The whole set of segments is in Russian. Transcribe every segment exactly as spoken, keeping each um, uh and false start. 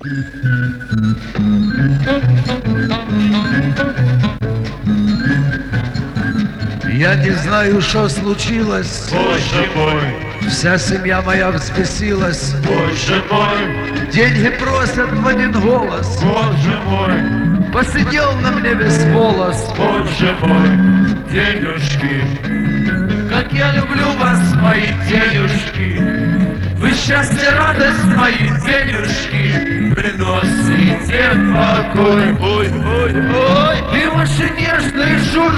Я не знаю, что случилось. Боже мой, Вся семья моя взбесилась. Боже мой, Деньги просят в один голос. Боже мой, Посидел на мне весь волос. Боже мой, денежки, Как я люблю вас, мои денежки. Вы счастье, радость, мои денежки. Приносите покой. ой, ой, ой, И ваши нежные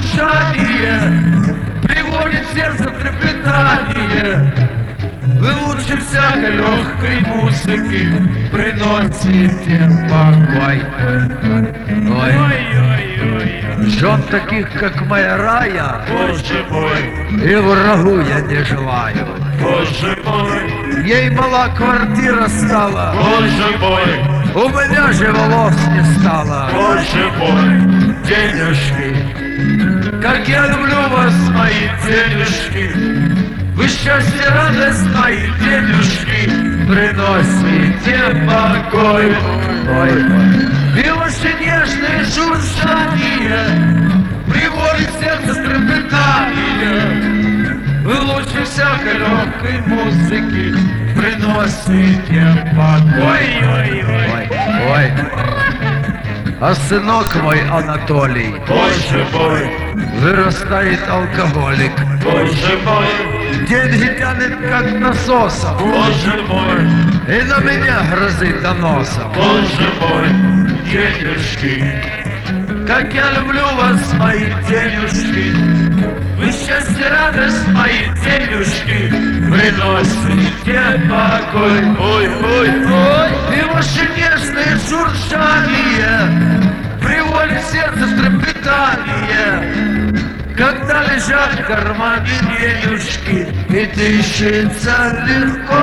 журчание приводит сердце в трепетание. Вы лучше всякой легкой музыки приносите покой. Ой, ой, ой, жен таких, как моя Рая, Боже мой, и врагу я не желаю. Боже мой, Ей мала квартира стала, Боже мой, у меня же волос не стало. Боже мой, Денежки, как я люблю вас, мои денежки. Вы счастье, радость, мои денежки. Приносите покой. Ой. И ваши нежные журчания приводит сердце в трепетание. Вы лучше всякой легкой музыки приносите покой. ой, ой, Ой, ой. А сынок мой Анатолий Боже мой, вырастает алкоголик. Боже мой, Деньги тянет как насосом. Боже мой, И на меня грозит доносом. Боже мой, денежки, Как я люблю вас, мои денежки. Вы счастье, радость, мои денежки. Приносите покой. ой, ой, Ой, и ваши нежные журчания приводит сердце в трепетание. Когда лежат в кармане денежки и дышится легко.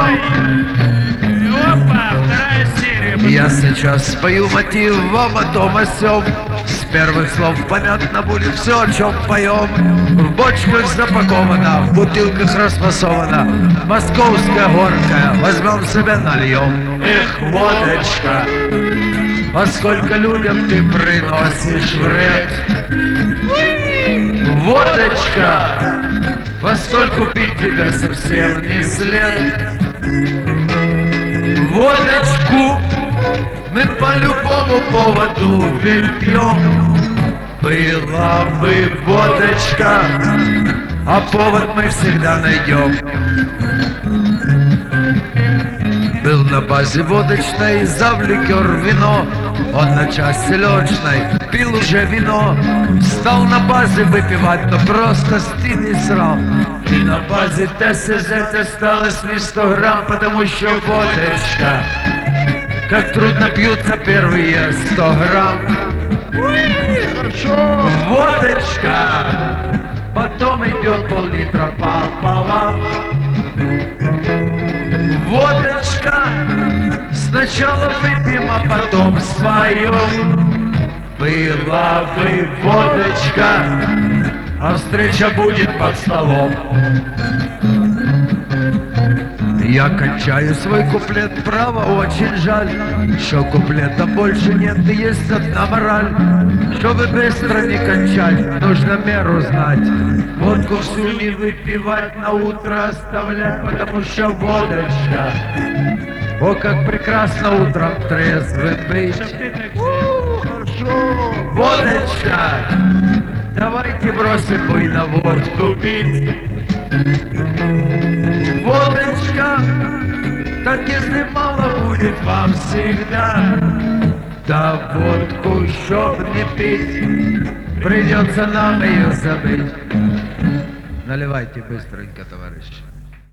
опа, вторая серия. Я сейчас спою мотив вам о том о сём. С первых слов понятно будет все, о чем поем. В бочках запаковано, в бутылках расфасовано. Московская горькая, возьмем себе нальем. Эх, водочка, А сколько людям ты приносишь вред. Водочка, постольку пить тебя совсем не след. Водочку мы по любому поводу ведь пьем. Была бы водочка, а повод мы всегда найдем. Был на базе водочной, завлекер вино. Он на части лёчной пил уже вино. Стал на базе выпивать, но просто стиль не срал. И на базе ТСЗ осталось не сто грамм, потому что водочка, как трудно пьются первые сто грамм. хорошо, Водочка, потом идет пол-литра пополам. Водочка, сначала выпьем, а потом споем. Была бы водочка, а встреча будет под столом. Я кончаю свой куплет, право, очень жаль, что куплета больше нет, и есть одна мораль. Чтобы быстро не кончать, нужно меру знать. Водку всю не выпивать, на утро оставлять, потому что водочка. О, как прекрасно утром трезвым быть. хорошо, Водочка, давайте бросим бой на водку пить. Водочка, так если мало будет вам всегда, да водку, чтоб не пить, придется нам ее забыть. Наливайте быстренько, товарищи.